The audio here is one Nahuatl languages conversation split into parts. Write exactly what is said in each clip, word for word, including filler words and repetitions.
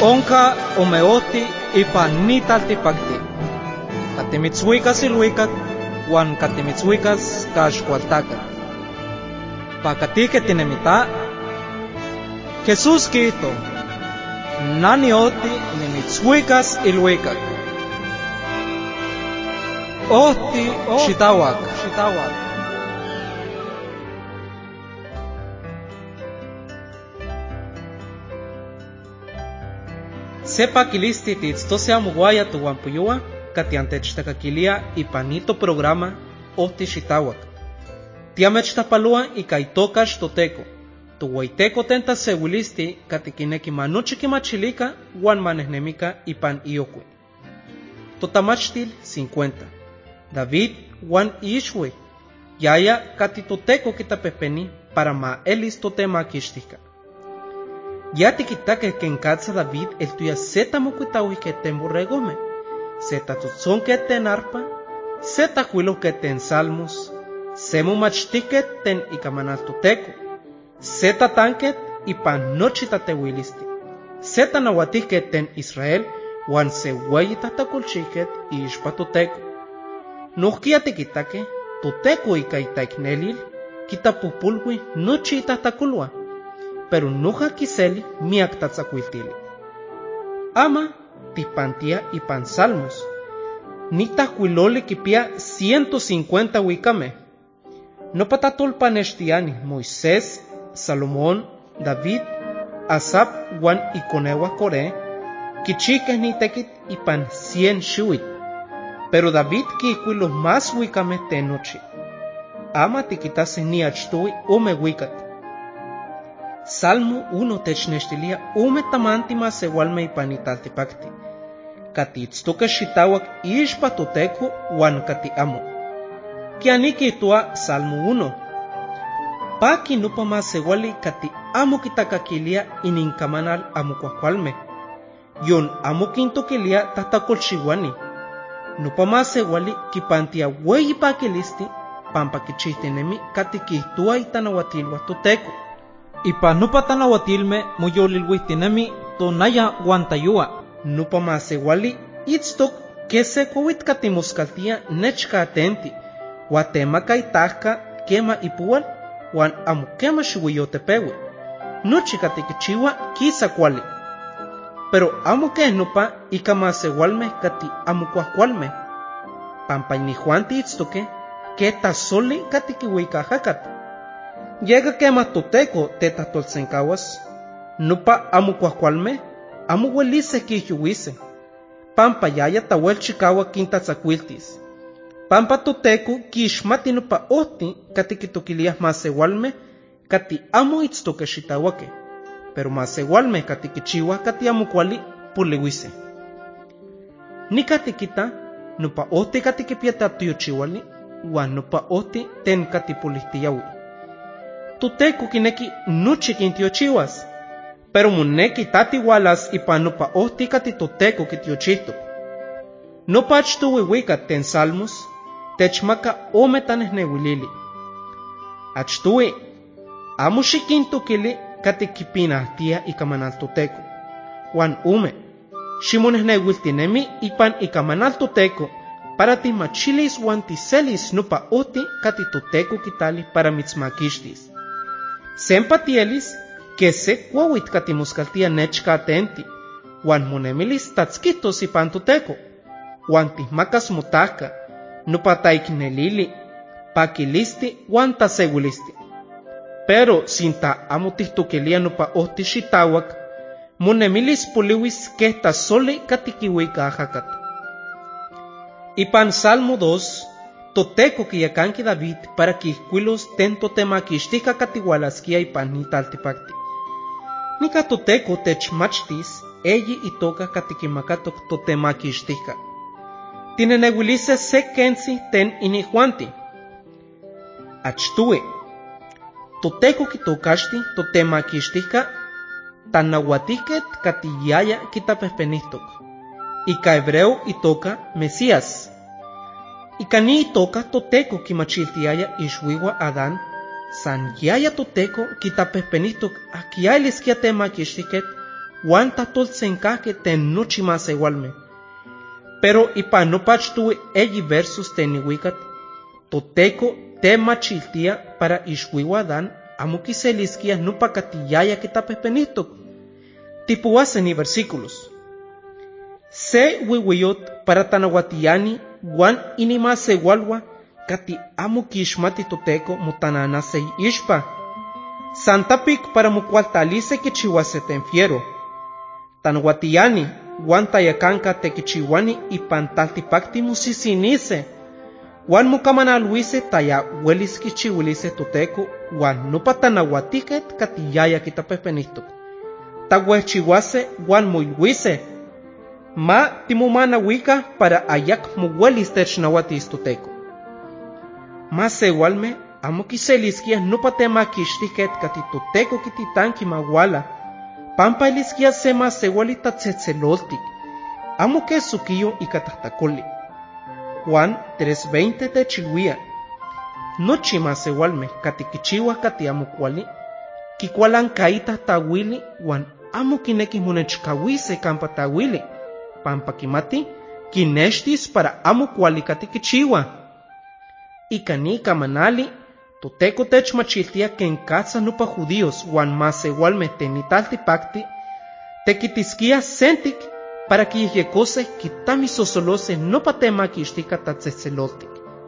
Onka omeoti ipan nitaltipakti. Katimitzhuikas iluikak, wan katimitzhuikas kaxkualtakak. Pakatike tinemita, Jesús quito, nani oti nimitzhuikas iluikak. Oti xitawak, xitawak. Sepa kilisti titztose amuguaya tuwampuyua, katiantechtacaquilia ipanito programa Oti xitawak. Tiamechtapalua ikaitokax toteco. Tuwaiteco tenta sewilisti katikineki manuchi kimachilika wan manehnemika ipan iokui. Totamachtil cincuenta. David wan Ishwe. Yaya kati toteco kitapepeni para ma elis totema kishtika. Ya tikitake que en casa David el tuya seta mukuitawi que ten borregome, seta tutzon que ten arpa, seta huilo que ten salmos, semu machtiket ten ikamanal toteco, seta tanket y pan nochi tatewilisti, seta nawatiket ten Israel, wan se hueyi tatakulchiket y ishpa toteco. Nuhkia tikitake, toteco y kaitaiknelil, kitapupulwi nochi tatakulwa. Pero nuja kiseli miak tatzakuiltili. Ama tipantia y pan salmos. Nita huiloli kipia ciento cincuenta huicame. No patatulpanestiani Moisés, Salomón, David, Asap, Juan y Conewa Core, kichiques ni tekit y pan cien shuit. Pero David ki huilo más huicame tenochi. Ama tikitase ni achtui ume huicat. Salmo uno technextilia ume tamantima sewalme ipanitaltipakti. Kati itztoke xitawak ishpa toteco wan kati amo. Kianiki itua Salmo uno. Paki nupa ma sewali kati amo kitakakilia ininkamanal amo kwakwalme. Yon amo kintokilia tatakolchiwani. Nupa ma sewali kipantia weyi pakilisti pampa kichihtenemi kati kitua itanawatilwa toteco. Ipa nupa tanawatilme moyolilhuihtinemi tonaya guantayua. Nupa masewali itztok kese kowit katimuskaltia nechka atenti. Guatemaka itahka kema ipual wan amo kema xiuiyotepewi. Nochi katikichiwa kisa kuali. Pero amo ke nupa ika masewalme kati amo kuahkualme. Pampa inihuanti itztoke ke tasoli katikiwikajakat. Llega quema toteco tetatolsencawas, nupa amo cuacualme, amo huelice quijuise. Pampa yaya tawel chicawa quinta tzacuiltis. Pampa toteco quixmati nupa oti katikitoquilias masewalme, kati amo itztoque xitawake. Pero masewalme katikichiwa kati amo cuali puliwise. Ni katikita, nupa oti katikipieta tiochiwali, wan nupa oti ten katipulihtiyawi. Toteco kineki nuchi kintiochiwas, pero muneki tati walas ipan nupa ohti kati toteco kitiochihtok. Nupa achtuwi wika ten salmos, techmaka ome tanehnewilili. Achtuwi, amo xikintokili kati kipinahtia ikamanal toteco. Wan ume, ximonehnewiltinemi ipan ikamanal toteco, para timachilis wan tiselis nupa ohti kati toteco kitali para mitzmakixtis. Sempatielis que se kuawit katimuskaltia nechka atenti, wan monemilis tatzkitos ipan toteco, wan tihmakas motahka, nupa taiknelili, pakilisti wan tasewilisti. Pero sinta amo tihtokelia nupa ohti xitawak, monemilis poliwis que tasoli katikiwikajakat. Ipan Salmo dos, toteco kiyakanki David para kihkuilos ten totemakixtika katiwalaskia ipan nitaltipakti. Nika toteco techmachtis eyi itoka katikimakatok totemakixtika. Tinenewilise se kensi ten inihuanti. Achtuwe. Toteco kitokaxti totemakixtika tanawatiket katiyaya kitapehpenihtok. Ika hebreo itoka Mesías. Ikani itoka toteco kimachiltiaya ixwiwa Adán, san yaya toteco kitapehpenihtok akiailiskia temakixtiket wan tatoltsenkaje ten nochi masewalme. Pero ipan nopachtuwi eyi versos teniwikat, Toteco temachiltia para ixwiwadan amo kiseliskia nopa katiyaya kitapehpenihtok. Tipuasen ni versículos. Se wiwiyot para tanawatiani wan inimasewalwa kati amo kixmati Toteco motananase ixpa. Santapik para mokualtalise kichiwase tenfiero. Tanawatiani wan tayakanka tekichiwani ipan taltipakti musisinise. Wan mukamanalwise taya welis kichiwilise Toteco wan nopa tanawatiket katiyaya kitapehpenihtok. Tahuechiwase wan moilwise. Ma timumanawika para ayak mowelis technawatis Toteco. Masewalme amo kiseliskia nopa temakixtiket kati Toteco kititanki mawala. Pampa iliskia se masewali tatzetzeloltik. Amo kesukiyo ikatahtakoli. Juan tres veinte techilwia. Nochi masewalme kati kichiwa kati amo kuali. Kikualan kaita tawili wan amo kineki monechkawise kampa tawili. Pampa kimati kineshtis para amo kuali kati kichiwa. Ikani kamanali Toteco techmachiltia ken katsa nopa judíos wan masewalme tenitaltipakti tekitiskia sentik para kiyehyekose kitamisosolose nopa temakixtika tatzetzeloltik.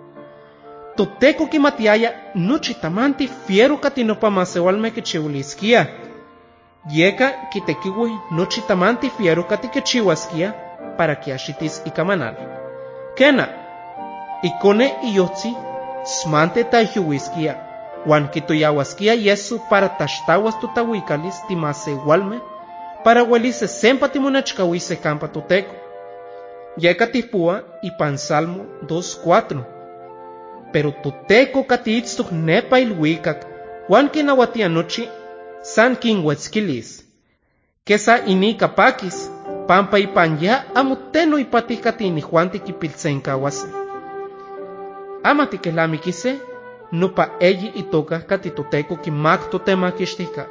Toteco kimatiaya nochi tamanti fiero kati nopa masewalme kichiwiliskia. Yeka kitekiwi nochi tamanti fiero kati kichiwaskia para kiaxitis ikamanal. Kena, ikone iyotzi smante taihuiskia, wan kitoyawaskia yesu para taxtawas tutawikalis timasewalme para welise sempa timonechkawise kampa Toteco. Yeka tipua ipan Salmo dos cuatro. Pero Toteco katiitztok nepa ilwikak, wan kinawatia nochi, san kinwetzkilis. Kesa ini kapakis, pampa ipan ya amuteno ipatikati ni Juan tikipiltsenkawase. Ama tikelamikise, nopa eyi itoka kati Toteco kimak totemakixtika.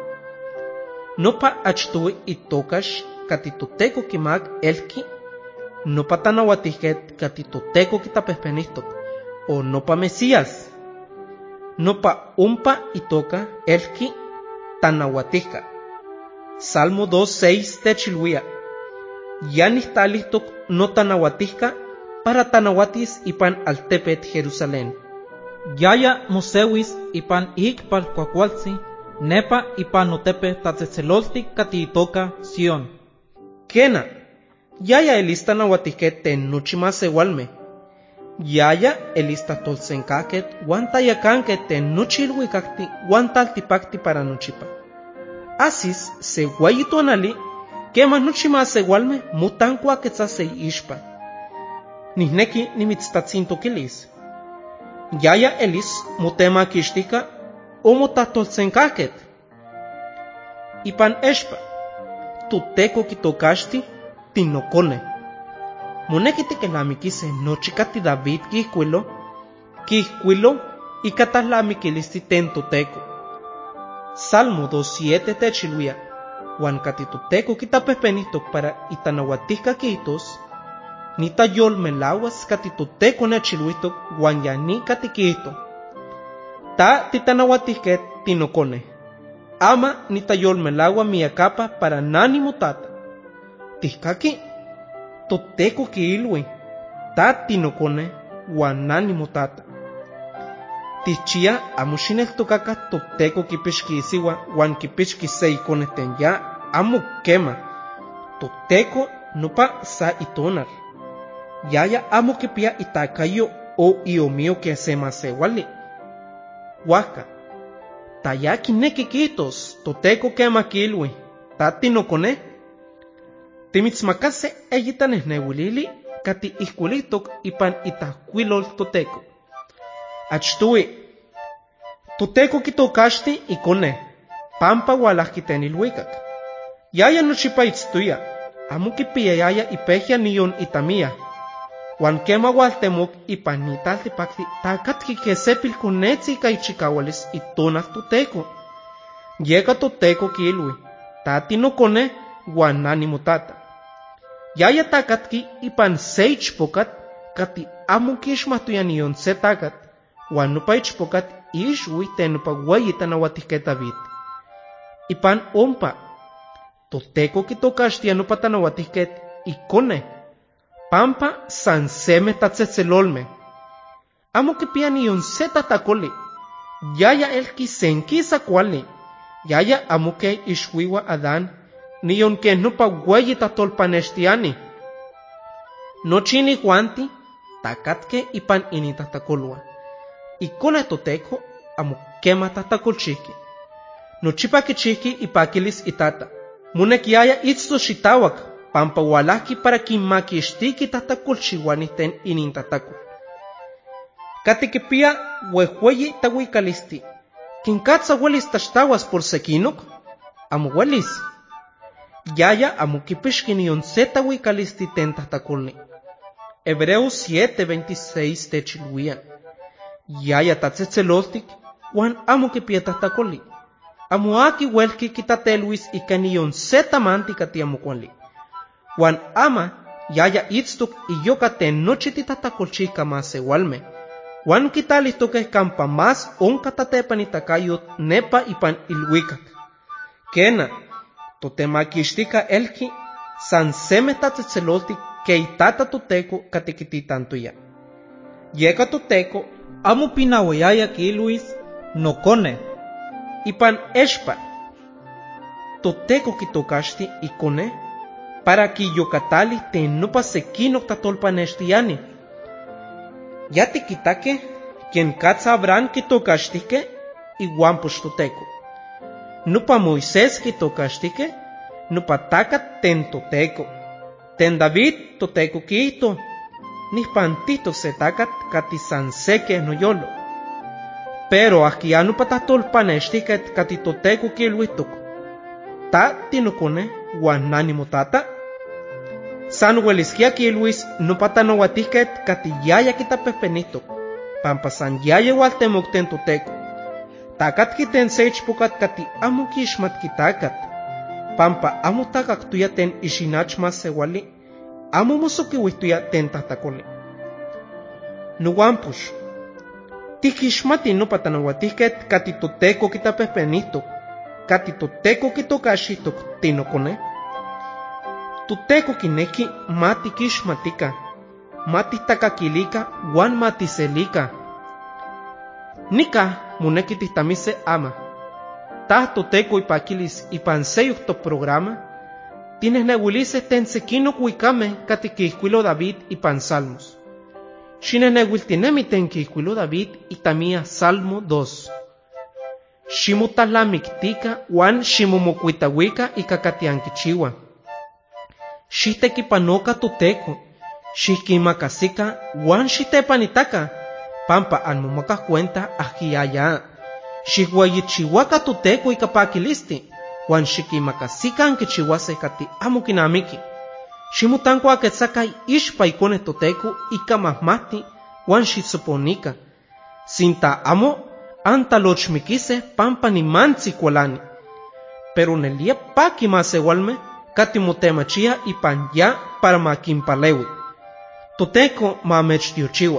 Nopa achtuwi itokax kati Toteco kimak elki, nopa tanawatiket kati Toteco kitapehpenihtok, o nopa Mesías. Nopa umpa itoka elki tanawatihka. Salmo dos seis techilwia. Yanihtalihtok no tanawatihka para tanawatis ipan altepet Jerusalén. Yaya musewis ipan ikpal kuakualtzi, nepa ipan notepe tatzetzeloltik kati itoka Sion. Kena, yaya elista nawatiket ten nochi masewalme. Yaya elista tolsenkaket wan tayakanket ten nochi ilwikakti wan taltipakti para nochipa. Asis se guayitonali kema nochi masewalme mutankuaketzase ixpa. Nihneki nimitztatzintokilis. Yaya elis motemakixtika o motatolsenkaket. Ipan expa, Toteco kitokaxti tinokone. Moneki tikelamikise nochi kati David kihkuilo, kihkuilo ikatalamikilis ten Toteco. Salmo dos siete techilwia, wan kati Toteco kitapehpenihtok para itanawatihka kihtos, nitayolmelawas kati Toteco nechilwihtok wan yani kati kihto. Ta titanawatihket tinokone. Ama nitayolmelawa miyakapa para nani motata. Tihkaki, Toteco kiilwi, ta tinokone wan nani motata. Tichia amo xineltokaka Toteco kipixkisiwa wan kipixkise ikone ten ya amo kema. Toteco nopa sa itonal. Yaya amo kipia itakayo o iomio que se masewali. Waka, taya kineki kitos Toteco kema kilwi, ta tinokone. Timitzmakase eyitanehneulili kati ihkulitok ipan itahkuilol Toteco. Achtuwi, Toteco kitokaxti ikone, pampa walahkiten ilwikak. Yaya nochipa itztuya, amo kipiyayaya ipehya niyon itamia. Wan kema waltemok ipan nitaltipakti takatki kesepil konetzi ka ichikawalis itonal Toteco. Yeka Toteco kilwi, ta tinokone wan ánimo tata. Yaya takatki ipan seich pokat kati amo kixmahtoya nion se takat, wan nopa ichpokat ixui ten nopa weyi tanauatihkeh David. Ipan ompa, Toteko kitokaxtia nopa tanauatihkeh ikone, pampa san semeh tatzetzelolmeh. Amo kipia nion se tatakoli, yaya elki senkisa kuali, yaya amo ke ixuiwa Adán, nion ke nopa weyi tatolpanextiani. Nochi inihuanti takatke ipan initahtakolua. Ikone Toteko amo kema tahtakolchihki. Nochipa kichihki ipakilis itata. Munekiaya itzto xitawak, pampa walahki para kinmakixtiki tahtakolchiuani ten inintahtakol. Katikipia wehueyi tawikalisti. Kinkatsa welis taxtawas por sekinok? Amo welis. Yaya amo kipixki nion se tawikalisti ten tahtakolni. Hebreos siete veintiséis techiluia. Yaya tatzetzeloltik, wan amo kipia tahtakoli. Amo aki welki kitateluis ika nion se tamanti kati amo kuali. Wan ama yaya itztok iyoka ten nochi titahtakolchihka masewalme. Wan kitalihtoke kampa mas onka tatepanitacayot nepa ipan ilhuicac. Kena, totemakixtika elki san semeh tatzetzeloltik ke itata Toteko katikititantoya. Yeka Toteko amo pinauayaya kiluis nokone. Ipan expa, Toteko kitokaxti ikone para kiyokatali ten nopa sekinok tatolpanextiani. Ya tikitake quien katsa Abraham kitokaxtike iwan pox Toteko. Nopa Moisés kitokaxtike nopa takat ten Toteko. Ten David Toteko kihto, nihpantihtok se takat kati san seke noyolo. Pero ahkia nopa tahtolpanextiket kati Toteko kiluihtok. Ta tinokone wan nánimo tata. San weliskia kiluis nopa tanauatihket kati yaya kitapehpenihtok, pampa san yaya waltemokten Toteko. Takat kiten se ichpokat kati amo kixmatki takat, pampa amo takaktuya ten ixinach masewali, amo mosokiuihtuya ten tahtakoli. Nuampush, tikixmati nopa tanauatihket kati Toteko kitapehpenihtok, kati Toteko kitokaxihtok tinokone. Toteko kineki matikixmatika, matihtakakilika wan matiselika. Nika moneki tihtamise ama. Tah Toteko ipakilis ipan seyuhtok programa, tinehneuilise ten sekinok wikame kati kihkuilo David ipan Salmos. Xinehneuiltinemi ten kihkuilo David itamia Salmo dos. Ximotahlamiktika wan ximomokuitawika ika katiankichiwa. Xihtekipanoka Toteko, xihkimakasika wan xitepanitaka, pampa anmomakah cuenta ahkiaya. Xihueyichiwaka Toteko ika pakilisti, wan xikimakasika ankichiwase kati amo kinamiki. Ximotankuaketsaka ixpa ikone Toteko ika mahmahti wan xitsoponika. Sinta amo antalochmikise pampa nimantzi kualani. Pero nelia paki masewalme kati motemachia ipan ya para makinpalewi. Toteko mamechtiochiwa.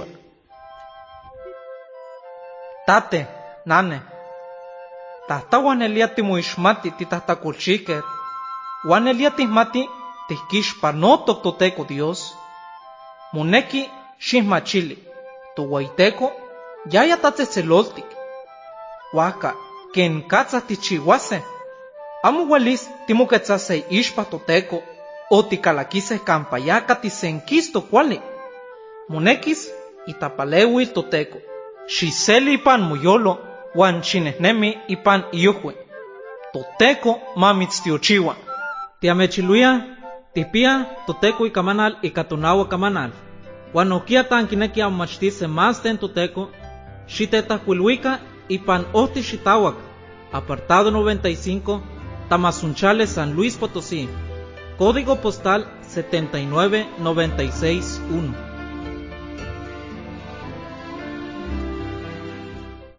Tate, nane. Tahta wan elia timoixmati titahtakolchiket, wan elia tihmati tihkixpanotok Toteko Dios. Moneki xihmachili, towaiteko yaya tatzetzeloltik. Waka, ken katsa tichiwase, amo welis timoketsase ixpa Toteko, o tikalakise kampa ya kati senkisto kuali. Monekis itapalewil Toteko, xiseli ipan moyolo, wan xinehnemi ipan iyuhue. Toteko mamitztiochiwa. Tiamechiluia, tipia Toteko ikamanal ikatonawa kamanal. Wan okia tankineki amachtise más ten Toteko, xitetahkuiluika ipan ohti xitawak, apartado noventa y cinco, Tamazunchale, San Luis Potosí, código postal setenta y nueve noventa y seis uno.